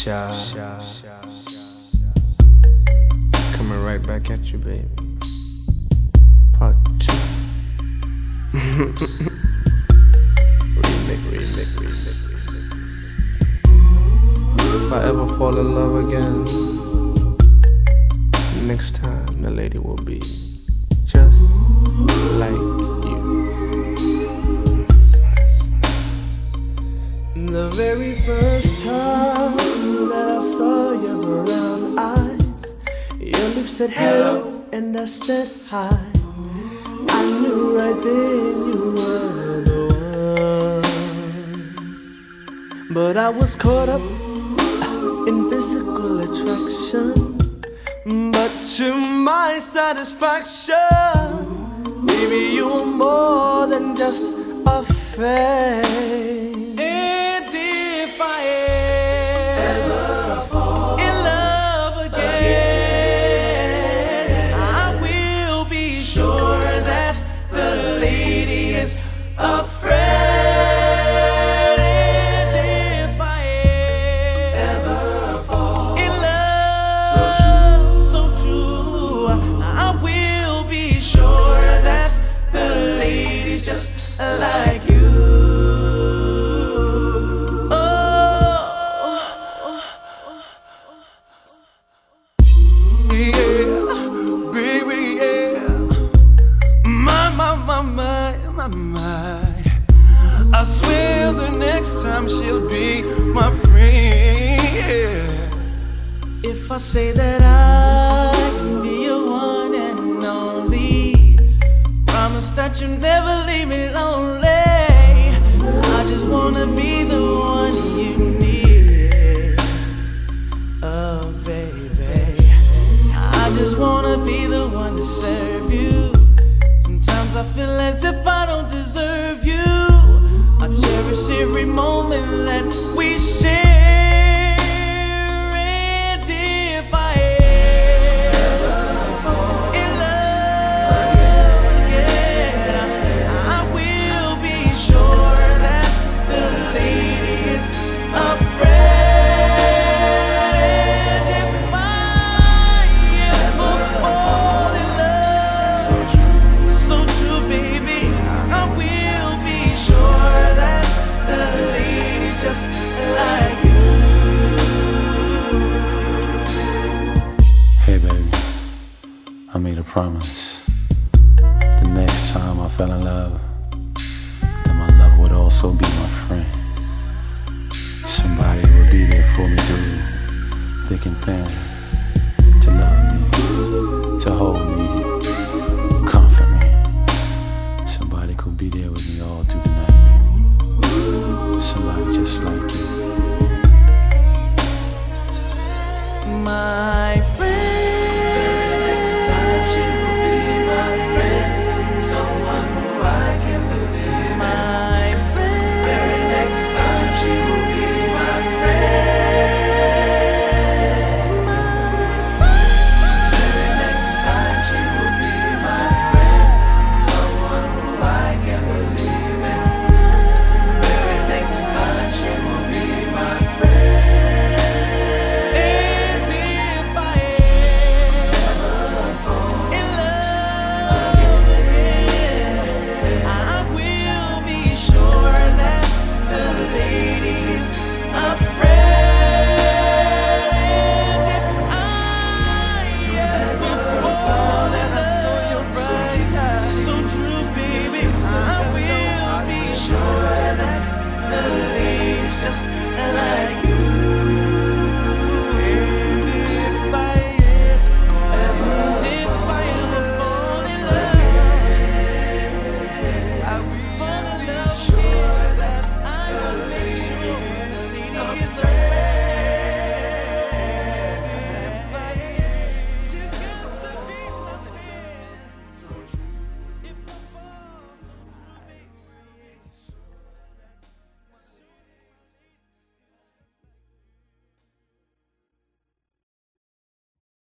Shy. Coming right back at you, baby. Part 2. Remix. If I ever fall in love again, next time the lady will be just like you. The very first time that I saw your brown eyes, your lips said hello and I said hi. I knew right then you were the one. But I was caught up in physical attraction, but to my satisfaction, baby, you were more than just a fake. And if I ever fall in love again, I will be sure that the lady is a friend. Like you. Yeah, baby, yeah. My. I swear the next time she'll be my friend. Yeah. If I say that I can be your one and only, promise that you'll never leave me lonely. I just wanna be the one you need. Oh, baby, I just wanna be the one to serve you. Sometimes I feel as if I don't deserve you. I cherish every moment that we share. And if I I made a promise. The next time I fell in love, that my love would also be my friend. Somebody would be there for me through thick and thin, to love me, to hold me, comfort me. Somebody could be there with me all through the night, baby. Somebody just like you. My